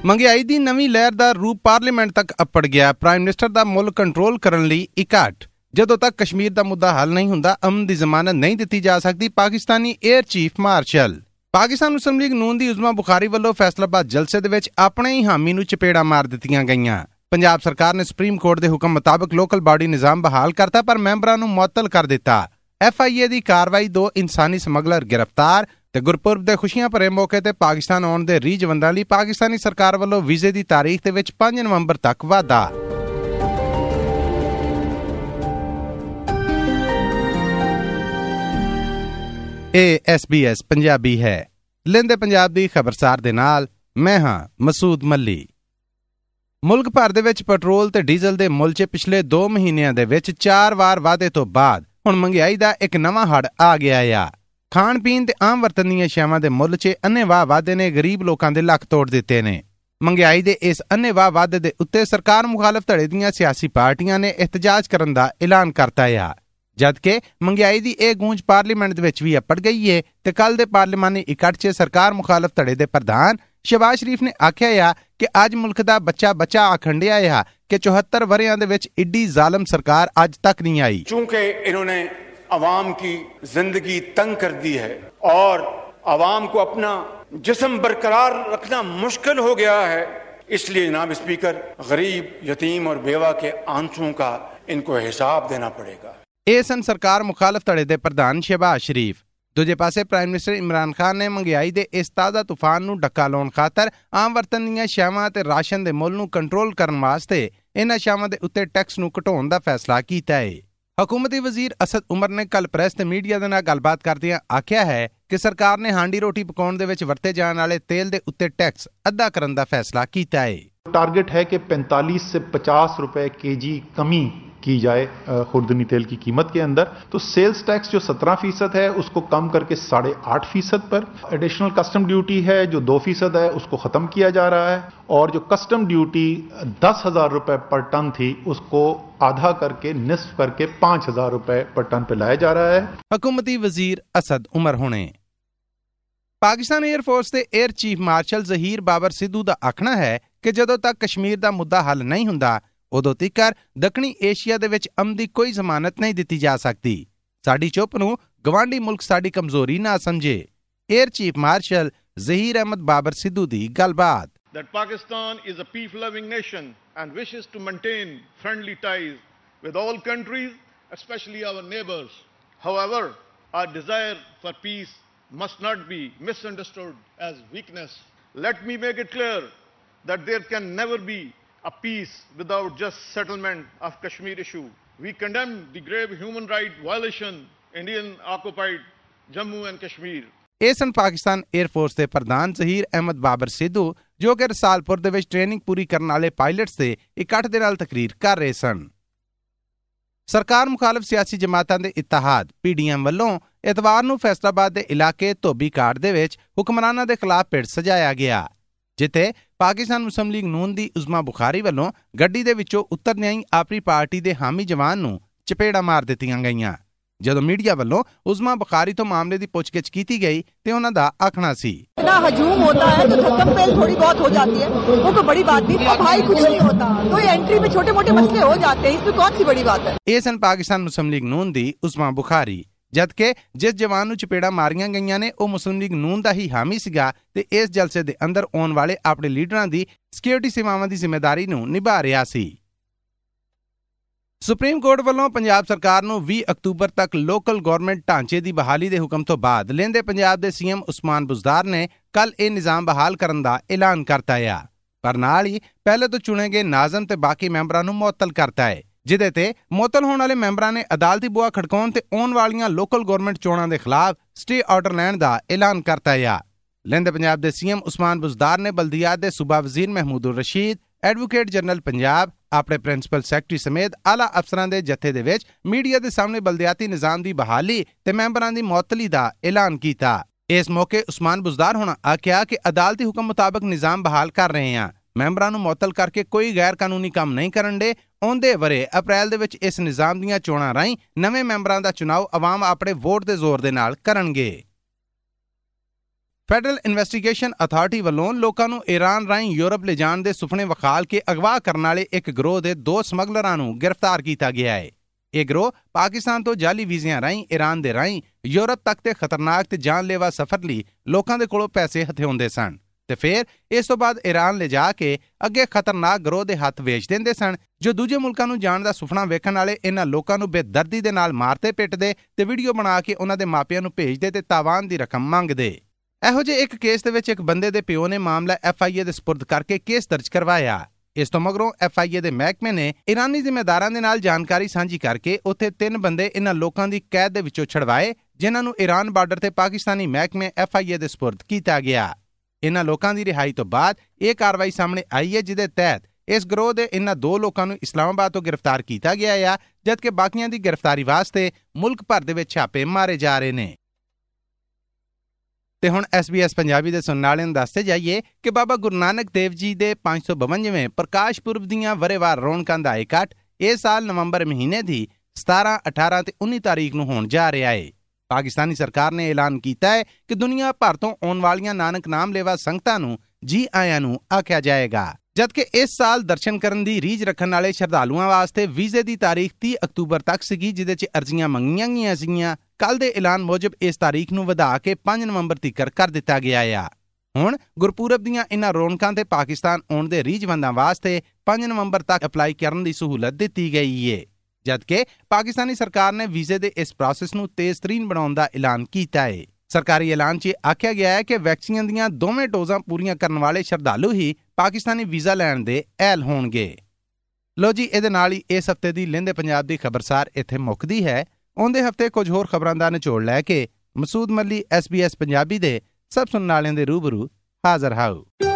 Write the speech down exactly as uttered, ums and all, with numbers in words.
ਮੰਗਿਆਈ ਦੀ ਨਵੀਂ ਲਹਿਰ ਦਾ ਰੂਪ ਪਾਰਲੀਮੈਂਟ ਤੱਕ ਅੱਪੜ ਗਿਆ। ਪ੍ਰਾਈਮ ਮਿਨਿਸਟਰ ਦਾ ਮੁਲਕ ਕੰਟਰੋਲ ਕਰਨ ਲਈ ਇਕੱਠ। ਜਦੋਂ ਤੱਕ ਕਸ਼ਮੀਰ ਦਾ ਮੁੱਦਾ ਹੱਲ ਨਹੀਂ ਹੁੰਦਾ, ਅਮਨ ਦੀ ਜ਼ਮਾਨਤ ਨਹੀਂ ਦਿੱਤੀ ਜਾ ਸਕਦੀ। Pakistani air chief marshal. Pakistan Muslim League Noon ਦੀ ਉਜ਼ਮਾ ਬੁਖਾਰੀ ਵੱਲੋਂ ਫੈਸਲਾਬਾਦ ਜਲਸੇ ਦੇ ਵਿੱਚ ਆਪਣੇ ਹੀ ਹਾਮੀ ਨੂੰ ਚਪੇੜਾਂ ਮਾਰ ਦਿੱਤੀਆਂ ਗਈਆਂ। ਪੰਜਾਬ ਸਰਕਾਰ ਨੇ ਸੁਪਰੀਮ ਕੋਰਟ ਦੇ ਹੁਕਮ ਮੁਤਾਬਕ ਲੋਕਲ ਬਾਡੀ ਨਿਜ਼ਾਮ ਬਹਾਲ ਕਰਤਾ, ਪਰ ਮੈਂਬਰਾਂ ਨੂੰ ਮੁਅੱਤਲ ਕਰ ਦਿੱਤਾ। ਐਫ ਆਈ ਏ ਦੀ ਕਾਰਵਾਈ, ਦੋ ਇਨਸਾਨੀ ਸਮਗਲਰ ਗ੍ਰਿਫਤਾਰ ਤੇ ਗੁਰਪੁਰਬ ਦੇ ਖੁਸ਼ੀਆਂ ਭਰੇ ਮੌਕੇ ਤੇ ਪਾਕਿਸਤਾਨ ਆਉਣ ਦੇ ਰੀਜਵੰਦਾਂ ਲਈ ਪਾਕਿਸਤਾਨੀ ਸਰਕਾਰ ਵੱਲੋਂ ਵੀਜ਼ੇ ਦੀ ਤਾਰੀਖ ਦੇ ਵਿੱਚ ਪੰਜ ਨਵੰਬਰ ਤੱਕ ਵਾਧਾ। ਇਹ ਐਸ ਬੀ ਐਸ ਪੰਜਾਬੀ ਹੈ। ਲੈਂਦੇ ਪੰਜਾਬ ਦੀ ਖਬਰਸਾਰ ਦੇ ਨਾਲ ਮੈਂ ਹਾਂ ਮਸੂਦ ਮੱਲੀ। ਮੁਲਕ ਭਰ ਦੇ ਵਿੱਚ ਪੈਟਰੋਲ ਤੇ ਡੀਜ਼ਲ ਦੇ ਮੁੱਲ 'ਚ ਪਿਛਲੇ ਦੋ ਮਹੀਨਿਆਂ ਦੇ ਵਿੱਚ ਚਾਰ ਵਾਰ ਵਾਧੇ ਤੋਂ ਬਾਅਦ ਹੁਣ ਮਹਿੰਗਾਈ ਦਾ ਇੱਕ ਨਵਾਂ ਹੜ੍ਹ ਆ ਗਿਆ ਆ। ਖਾਣ ਪੀਣ ਤੇ ਆਮ ਵਰਤਨ ਦੀਆਂ ਅਸ਼ਿਆਵਾਂ ਦੇ ਮੁੱਲ 'ਚ ਅੰਨ੍ਹੇਵਾਹ ਵਾਧੇ ਨੇ ਗਰੀਬ ਲੋਕਾਂ ਦੇ ਲੱਕ ਤੋੜ ਦਿੱਤੇ ਨੇ। ਮਹਿੰਗਾਈ ਦੇ ਇਸ ਅੰਨ੍ਹੇਵਾਹ ਵਾਧੇ ਦੇ ਉੱਤੇ ਸਰਕਾਰ ਮੁਖਾਲਫ ਧੜੇ ਦੀਆਂ ਸਿਆਸੀ ਪਾਰਟੀਆਂ ਨੇ ਇhtਜਾਜ ਕਰਨ ਦਾ ਐਲਾਨ ਕਰਤਾ ਆ, ਜਦਕਿ ਮਹਿੰਗਾਈ ਦੀ ਇਹ ਗੂੰਜ ਪਾਰਲੀਮੈਂਟ ਦੇ ਵਿੱਚ ਵੀ ਅੱਪੜ ਗਈ ਏ ਤੇ ਕੱਲ ਦੇ ਪਾਰਲੀਮਾਨੀ ਇਕੱਠ 'ਚ ਸਰਕਾਰ ਮੁਖਾਲਫ ਧੜੇ ਦੇ ਪ੍ਰਧਾਨ ਸ਼ਹਿਬਾਜ਼ ਸ਼ਰੀਫ ਨੇ ਆਖਿਆ ਆ ਕਿ ਅੱਜ ਮੁਲਕ ਦਾ ਬੱਚਾ ਬੱਚਾ ਆਖਣ ਡਿਆ ਆ ਕਿ ਚौहत्तर ਵਰਿਆਂ ਦੇ ਵਿੱਚ ਏਡੀ ਜ਼ਾਲਮ ਸਰਕਾਰ ਅੱਜ ਤੱਕ ਨਹੀਂ ਆਈ। चूंकि इन्होंने अवाम की जिंदगी तंग कर दी है और अवाम को अपना जिस्म बरकरार रखना मुश्किल हो गया है, इसलिए जनाब स्पीकर गरीब, यतीम और बेवा के आंसुओं का इनको हिसाब देना पड़ेगा। ਇਹ ਸਨ ਸਰਕਾਰ ਮੁਖਾਲਫ ਧੜੇ ਦੇ ਪ੍ਰਧਾਨ ਸ਼ਹਿਬਾਜ਼ ਸ਼ਰੀਫ। ਦੂਜੇ ਪਾਸੇ ਪ੍ਰਾਈਮ ਮਿਨਿਸਟਰ ਇਮਰਾਨ ਖਾਨ ਨੇ ਮਹਿੰਗਾਈ ਦੇ ਇਸ ਤਾਜ਼ਾ ਤੂਫਾਨ ਨੂੰ ਡੱਕਾ ਲਾਉਣ ਖਾਤਰ ਆਮ ਵਰਤਨ ਦੀਆਂ ਅਸ਼ਿਆਵਾਂ ਤੇ ਰਾਸ਼ਨ ਦੇ ਮੁੱਲ ਨੂੰ ਕੰਟਰੋਲ ਕਰਨ ਵਾਸਤੇ ਇਹਨਾਂ ਅਸ਼ਿਆਵਾਂ ਦੇ ਉੱਤੇ ਟੈਕਸ ਨੂੰ ਘਟਾਉਣ ਦਾ ਫੈਸਲਾ ਕੀਤਾ ਹੈ। ਹਕੂਮਤੀ ਵਜ਼ੀਰ ਅਸਦ ਉਮਰ ਨੇ ਕੱਲ ਪ੍ਰੈਸ ਤੇ ਮੀਡੀਆ ਦੇ ਨਾਲ ਗੱਲਬਾਤ ਕਰਦਿਆਂ ਆਖਿਆ ਹੈ ਕਿ ਸਰਕਾਰ ਨੇ ਹਾਂਡੀ ਰੋਟੀ ਪਕਾਉਣ ਦੇ ਵਿੱਚ ਵਰਤੇ ਜਾਣ ਵਾਲੇ ਤੇਲ ਦੇ ਉੱਤੇ ਟੈਕਸ ਅੱਧਾ ਕਰਨ ਦਾ ਫੈਸਲਾ ਕੀਤਾ ਹੈ। टारगेट है कि पैंतालीस से पचास रुपए के जी कमी की जाए खुर्दनी तेल की कीमत के अंदर। तो सेल्स टैक्स जो सत्रह फीसद है उसको कम करके साढ़े आठ फीसद पर, एडिशनल कस्टम ड्यूटी है जो दो फीसद है उसको ख़त्म किया जा रहा है, और जो कस्टम ड्यूटी दस हज़ार रुपये पर टन थी उसको आधा करके निस्फ करके पाँच हज़ार रुपये पर टन पे लाया जा रहा है। हुकूमती वजीर असद उमर होने। ਪਾਕਿਸਤਾਨ ਏਅਰਫੋਰਸ ਦੇ air chief marshal Zaheer Babar Sidhu ਦਾ ਆਖਣਾ ਹੈ ਕਿ ਜਦੋਂ ਤੱਕ ਕਸ਼ਮੀਰ ਦਾ ਮੁੱਦਾ ਹੱਲ ਨਹੀਂ ਹੁੰਦਾ, ਉਦੋਂ ਤੀਕਰ ਦੱਖਣੀ ਏਸ਼ੀਆ ਦੇ ਵਿੱਚ ਅਮਨ ਦੀ ਕੋਈ ਜ਼ਮਾਨਤ ਨਹੀਂ ਦਿੱਤੀ ਜਾ ਸਕਦੀ। ਸਾਡੀ ਚੁੱਪ ਨੂੰ ਗਵਾਂਢੀ ਮੁਲਕ ਸਾਡੀ ਕਮਜ਼ੋਰੀ ਨਾ ਸਮਝੇ। Air chief marshal Zaheer Ahmed Babar Sidhu ਦੀ ਗੱਲਬਾਤ। That Pakistan is a peace-loving nation and wishes to maintain friendly ties with all countries, especially our neighbors. However, our desire for peace must not be misunderstood as weakness. Let me make it clear that there can never be a peace without just settlement of Kashmir issue. We condemn the grave human right violation Indian occupied Jammu and Kashmir. ਇਹ ਸਨ Pakistan air force ਦੇ ਪ੍ਰਧਾਨ ਜ਼ਹੀਰ ਅਹਿਮਦ ਬਾਬਰ ਸਿੱਧੂ, ਜੋ ਕਿ ਰਸਾਲਪੁਰ ਦੇ ਵਿੱਚ training ਪੂਰੀ ਕਰਨ ਵਾਲੇ pilots ਦੇ ਇਕੱਠ ਦੇ ਨਾਲ ਤਕਰੀਰ ਕਰ ਰਹੇ ਸਨ। ਸਰਕਾਰ ਮੁਖਾਲਫ ਸਿਆਸੀ ਜਮਾਤਾਂ ਦੇ ਇਤਿਹਾਦ ਪੀ ਡੀ ਐਮ ਵੱਲੋਂ ਐਤਵਾਰ ਨੂੰ ਫੈਸਲਾਬਾਦ ਦੇ ਇਲਾਕੇ ਧੋਬੀ ਘਾਟ ਦੇ ਵਿੱਚ ਹੁਕਮਰਾਨਾਂ ਦੇ ਖਿਲਾਫ ਪਿੜ ਸਜਾਇਆ ਗਿਆ, ਜਿੱਥੇ ਪਾਕਿਸਤਾਨ ਮੁਸਲਿਮ ਲੀਗ ਨੂਨ ਦੀ ਉਜ਼ਮਾ ਬੁਖਾਰੀ ਵੱਲੋਂ ਗੱਡੀ ਦੇ ਵਿੱਚੋਂ ਉਤਰਦਿਆਂ ਹੀ ਆਪਣੀ ਪਾਰਟੀ ਦੇ ਹਾਮੀ ਜਵਾਨ ਨੂੰ ਚਪੇੜਾਂ ਮਾਰ ਦਿੱਤੀਆਂ ਗਈਆਂ। ਜਦੋਂ ਮੀਡੀਆ ਵੱਲੋਂ ਉਜ਼ਮਾ ਬੁਖਾਰੀ ਤੋਂ ਮਾਮਲੇ ਦੀ ਪੁੱਛਗਿੱਛ ਕੀਤੀ ਗਈ ਤੇ ਉਹਨਾਂ ਦਾ ਆਖਣਾ ਸੀ, इतना हजूम होता है तो धक्कम पेल थोड़ी बहुत हो जाती है, वो कोई बड़ी बात नहीं। और भाई कुछ नहीं होता, तो ये एंट्री में छोटे मोटे मसले हो जाते हैं, इसमें कौन सी बड़ी बात है। ਇਹ ਸਨ ਪਾਕਿਸਤਾਨ ਮੁਸਲਿਮ ਲੀਗ ਨੂਨ ਦੀ ਉਜ਼ਮਾ ਬੁਖਾਰੀ, ਜਦਕਿ ਜਿਸ ਜਵਾਨ ਨੂੰ ਚਪੇੜਾਂ ਮਾਰੀਆਂ ਗਈਆਂ ਨੇ ਉਹ ਮੁਸਲਿਮ ਲੀਗ ਨੂਨ ਦਾ ਹੀ ਹਾਮੀ ਸੀਗਾ ਤੇ ਇਸ ਜਲਸੇ ਦੇ ਅੰਦਰ ਆਉਣ ਵਾਲੇ ਆਪਣੇ ਲੀਡਰਾਂ ਦੀ ਸਿਕਿਉਰਿਟੀ ਸੇਵਾਵਾਂ ਦੀ ਜ਼ਿੰਮੇਵਾਰੀ ਨੂੰ ਨਿਭਾ ਰਿਹਾ ਸੀ। ਸੁਪਰੀਮ ਕੋਰਟ ਵੱਲੋਂ ਪੰਜਾਬ ਸਰਕਾਰ ਨੂੰ ਵੀਹ ਅਕਤੂਬਰ ਤੱਕ ਲੋਕਲ ਗੌਰਮੈਂਟ ਢਾਂਚੇ ਦੀ ਬਹਾਲੀ ਦੇ ਹੁਕਮ ਤੋਂ ਬਾਅਦ ਲਹਿੰਦੇ ਪੰਜਾਬ ਦੇ ਸੀ ਐਮ ਉਸਮਾਨ ਬੁਜ਼ਦਾਰ ਨੇ ਕੱਲ ਇਹ ਨਿਜ਼ਾਮ ਬਹਾਲ ਕਰਨ ਦਾ ਐਲਾਨ ਕਰਤਾ ਆ, ਪਰ ਨਾਲ ਹੀ ਪਹਿਲੇ ਤੋਂ ਚੁਣੇ ਗਏ ਨਾਜ਼ਮ ਤੇ ਬਾਕੀ ਮੈਂਬਰਾਂ ਨੂੰ ਮੁਅੱਤਲ ਕਰਤਾ ਹੈ, ਜਿਹਦੇ ਤੇ ਮੁਅੱਤਲ ਹੋਣ ਵਾਲੇ ਮੈਂਬਰਾਂ ਨੇ ਅਦਾਲਤੀ ਬੂਹਾ ਖੜਕਾਉਣ ਤੇ ਆਉਣ ਵਾਲੀਆਂ ਲੋਕਲ ਗੌਰਮੈਂਟ ਚੋਣਾਂ ਦੇ ਖਿਲਾਫ ਸਟੇ ਆਰਡਰ ਲੈਣ ਦਾ ਐਲਾਨ ਕਰਤਾ ਆ। ਲਹਿੰਦੇ ਪੰਜਾਬ ਦੇ ਸੀ ਐਮ ਉਸਮਾਨ ਬੁਜ਼ਦਾਰ ਨੇ ਬਲਦੀਆਤ ਦੇ ਸੂਬਾ ਵਜ਼ੀਰ ਮਹਿਮੂਦੁਰ ਰਸ਼ੀਦ, ਐਡਵੋਕੇਟ ਜਨਰਲ ਪੰਜਾਬ, ਆਪਣੇ ਪ੍ਰਿੰਸੀਪਲ ਸੈਕਟਰੀ ਸਮੇਤ ਆਲਾ ਅਫਸਰਾਂ ਦੇ ਜਥੇ ਦੇ ਵਿੱਚ ਮੀਡੀਆ ਦੇ ਸਾਹਮਣੇ ਬਲਦੀਆਤੀ ਨਿਜ਼ਾਮ ਦੀ ਬਹਾਲੀ ਤੇ ਮੈਂਬਰਾਂ ਦੀ ਮੁਅੱਤਲੀ ਦਾ ਐਲਾਨ ਕੀਤਾ। ਇਸ ਮੌਕੇ ਉਸਮਾਨ ਬੁਜ਼ਦਾਰ ਹੋਣਾ ਆਖਿਆ ਕਿ ਅਦਾਲਤੀ ਹੁਕਮ ਮੁਤਾਬਕ ਨਿਜ਼ਾਮ ਬਹਾਲ ਕਰ ਰਹੇ ਹਾਂ, ਮੈਂਬਰਾਂ ਨੂੰ ਮੁਅੱਤਲ ਕਰਕੇ ਕੋਈ ਗੈਰ ਕਾਨੂੰਨੀ ਕੰਮ ਨਹੀਂ ਕਰਨ ਦੇ। ਆਉਂਦੇ ਵਰੇ ਅਪ੍ਰੈਲ ਦੇ ਵਿੱਚ ਇਸ ਨਿਜ਼ਾਮ ਦੀਆਂ ਚੋਣਾਂ ਰਾਹੀਂ ਨਵੇਂ ਮੈਂਬਰਾਂ ਦਾ ਚੁਣਾਵ ਆਵਾਮ ਆਪਣੇ ਵੋਟ ਦੇ ਜ਼ੋਰ ਦੇ ਨਾਲ ਕਰਨਗੇ। ਫੈਡਰਲ ਇਨਵੈਸਟੀਗੇਸ਼ਨ ਅਥਾਰਟੀ ਵੱਲੋਂ ਲੋਕਾਂ ਨੂੰ ਈਰਾਨ ਰਾਹੀਂ ਯੂਰਪ ਲਿਜਾਣ ਦੇ ਸੁਪਨੇ ਵਿਖਾਲ ਕੇ ਅਗਵਾ ਕਰਨ ਵਾਲੇ ਇੱਕ ਗਰੋਹ ਦੇ ਦੋ ਸਮਗਲਰਾਂ ਨੂੰ ਗ੍ਰਿਫਤਾਰ ਕੀਤਾ ਗਿਆ ਹੈ। ਇਹ ਗਰੋਹ ਪਾਕਿਸਤਾਨ ਤੋਂ ਜਾਲੀ ਵੀਜ਼ਿਆਂ ਰਾਹੀਂ ਈਰਾਨ ਦੇ ਰਾਹੀਂ ਯੂਰਪ ਤੱਕ ਤੇ ਖਤਰਨਾਕ ਤੇ ਜਾਨਲੇਵਾ ਸਫ਼ਰ ਲਈ ਲੋਕਾਂ ਦੇ ਕੋਲੋਂ ਪੈਸੇ ਹਥਿਆਉਂਦੇ ਸਨ ਤੇ ਫਿਰ ਇਸ ਤੋਂ ਬਾਅਦ ਈਰਾਨ ਲਿਜਾ ਕੇ ਅੱਗੇ ਖਤਰਨਾਕ ਗਰੋਹ ਦੇ ਹੱਥ ਵੇਚ ਦਿੰਦੇ ਸਨ, ਜੋ ਦੂਜੇ ਮੁਲਕਾਂ ਨੂੰ ਜਾਣ ਦਾ ਸੁਪਨਾ ਵੇਖਣ ਵਾਲੇ ਇਹਨਾਂ ਲੋਕਾਂ ਨੂੰ ਬੇਦਰਦੀ ਦੇ ਨਾਲ ਮਾਰਦੇ ਪਿੱਟਦੇ ਤੇ ਵੀਡੀਓ ਬਣਾ ਕੇ ਉਹਨਾਂ ਦੇ ਮਾਪਿਆਂ ਨੂੰ ਭੇਜਦੇ ਤੇ ਤਾਵਾਨ ਦੀ ਰਕਮ ਮੰਗਦੇ। ਇਹੋ ਜਿਹੇ ਇੱਕ ਕੇਸ ਦੇ ਵਿੱਚ ਇੱਕ ਬੰਦੇ ਦੇ ਪਿਓ ਨੇ ਮਾਮਲਾ ਐਫ ਆਈ ਏ ਦੇ ਸਪੁਰਦ ਕਰਕੇ ਕੇਸ ਦਰਜ ਕਰਵਾਇਆ। ਇਸ ਤੋਂ ਮਗਰੋਂ ਐਫ ਆਈ ਏ ਦੇ ਮਹਿਕਮੇ ਨੇ ਈਰਾਨੀ ਜ਼ਿੰਮੇਦਾਰਾਂ ਦੇ ਨਾਲ ਜਾਣਕਾਰੀ ਸਾਂਝੀ ਕਰਕੇ ਉੱਥੇ ਤਿੰਨ ਬੰਦੇ ਇਹਨਾਂ ਲੋਕਾਂ ਦੀ ਕੈਦ ਦੇ ਵਿੱਚੋਂ ਛੁਡਵਾਏ, ਜਿਨ੍ਹਾਂ ਨੂੰ ਈਰਾਨ ਬਾਰਡਰ ਤੇ ਪਾਕਿਸਤਾਨੀ ਮਹਿਕਮੇ ਐਫ ਆਈ ਏ ਦੇ ਸਪੁਰਦ ਕੀਤਾ ਗਿਆ। ਇਹਨਾਂ ਲੋਕਾਂ ਦੀ ਰਿਹਾਈ ਤੋਂ ਬਾਅਦ ਇਹ ਕਾਰਵਾਈ ਸਾਹਮਣੇ ਆਈ ਹੈ, ਜਿਹਦੇ ਤਹਿਤ ਇਸ ਗਰੋਹ ਦੇ ਇਹਨਾਂ ਦੋ ਲੋਕਾਂ ਨੂੰ ਇਸਲਾਮਾਬਾਦ ਤੋਂ ਗ੍ਰਿਫਤਾਰ ਕੀਤਾ ਗਿਆ ਹੈ, ਜਦਕਿ ਬਾਕੀਆਂ ਦੀ ਗ੍ਰਿਫਤਾਰੀ ਵਾਸਤੇ ਮੁਲਕ ਭਰ ਦੇ ਵਿੱਚ ਛਾਪੇ ਮਾਰੇ ਜਾ ਰਹੇ ਨੇ। ਤੇ ਹੁਣ ਐਸ ਬੀ ਐਸ ਪੰਜਾਬੀ ਦੇ ਸੁਣਨ ਵਾਲਿਆਂ ਨੂੰ ਦੱਸਦੇ ਜਾਈਏ ਕਿ ਬਾਬਾ ਗੁਰੂ ਨਾਨਕ ਦੇਵ ਜੀ ਦੇ ਪੰਜ ਸੌ ਬਵੰਜਵੇਂ ਪ੍ਰਕਾਸ਼ ਪੁਰਬ ਦੀਆਂ ਵਰ੍ਹੇਵਾਰ ਰੌਣਕਾਂ ਦਾ ਇਕੱਠ ਇਸ ਸਾਲ ਨਵੰਬਰ ਮਹੀਨੇ ਦੀ ਸਤਾਰਾਂ, ਅਠਾਰਾਂ ਤੇ ਉੱਨੀ ਤਾਰੀਖ ਨੂੰ ਹੋਣ ਜਾ ਰਿਹਾ ਹੈ। ਪਾਕਿਸਤਾਨੀ ਸਰਕਾਰ ਨੇ ਐਲਾਨ ਕੀਤਾ ਹੈ ਕਿ ਦੁਨੀਆ ਭਰ ਤੋਂ ਆਉਣ ਵਾਲੀਆਂ ਨਾਨਕ ਨਾਮ ਲੇਵਾ ਸੰਗਤਾਂ ਨੂੰ ਜੀ ਆਇਆਂ ਨੂੰ ਆਖਿਆ ਜਾਏਗਾ, ਜਦਕਿ ਇਸ ਸਾਲ ਦਰਸ਼ਨ ਕਰਨ ਦੀ ਰੀਝ ਰੱਖਣ ਵਾਲੇ ਸ਼ਰਧਾਲੂਆਂ ਵਾਸਤੇ ਵੀਜ਼ੇ ਦੀ ਤਾਰੀਖ ਤੀਹ ਅਕਤੂਬਰ ਤੱਕ ਸੀਗੀ, ਜਿਹਦੇ 'ਚ ਅਰਜ਼ੀਆਂ ਮੰਗੀਆਂ ਗਈਆਂ ਸੀਗੀਆਂ। ਕੱਲ ਦੇ ਐਲਾਨ ਮੁਜਬ ਇਸ ਤਾਰੀਖ ਨੂੰ ਵਧਾ ਕੇ ਪੰਜ ਨਵੰਬਰ ਤੀਕਰ ਕਰ ਦਿੱਤਾ ਗਿਆ ਆ। ਹੁਣ ਗੁਰਪੁਰਬ ਦੀਆਂ ਇਨ੍ਹਾਂ ਰੌਣਕਾਂ ਤੇ ਪਾਕਿਸਤਾਨ ਆਉਣ ਦੇ ਰੀਝਵੰਦਾਂ ਵਾਸਤੇ ਪੰਜ ਨਵੰਬਰ ਤੱਕ ਅਪਲਾਈ ਕਰਨ ਦੀ ਸਹੂਲਤ ਦਿੱਤੀ ਗਈ ਏ, ਜਦਕਿ ਪਾਕਿਸਤਾਨੀ ਸਰਕਾਰ ਨੇ ਵੀਜ਼ੇ ਦੇ ਇਸ ਪ੍ਰੋਸੈਸ ਨੂੰ ਤੇਜ਼ ਤਰੀਨ ਬਣਾਉਣ ਦਾ ਐਲਾਨ ਕੀਤਾ ਹੈ। ਸਰਕਾਰੀ ਐਲਾਨ 'ਚ ਆਖਿਆ ਗਿਆ ਹੈ ਕਿ ਵੈਕਸੀਨ ਦੀਆਂ ਦੋਵੇਂ ਡੋਜ਼ਾਂ ਪੂਰੀਆਂ ਕਰਨ ਵਾਲੇ ਸ਼ਰਧਾਲੂ ਹੀ ਪਾਕਿਸਤਾਨੀ ਵੀਜ਼ਾ ਲੈਣ ਦੇ ਅਹਿਲ ਹੋਣਗੇ। ਲੋ ਜੀ, ਇਹਦੇ ਨਾਲ ਹੀ ਇਸ ਹਫ਼ਤੇ ਦੀ ਲਹਿੰਦੇ ਪੰਜਾਬ ਦੀ ਖਬਰਸਾਰ ਇੱਥੇ ਮੁੱਕਦੀ ਹੈ। ਆਉਂਦੇ ਹਫ਼ਤੇ ਕੁਝ ਹੋਰ ਖਬਰਾਂ ਦਾ ਨਿਚੋੜ ਲੈ ਕੇ ਮਸੂਦ ਮੱਲੀ ਐਸ ਬੀ ਐਸ ਪੰਜਾਬੀ ਦੇ ਸਭ ਸੁਣਨ ਵਾਲਿਆਂ ਦੇ ਰੂਬਰੂ ਹਾਜ਼ਰ ਹਾਊ।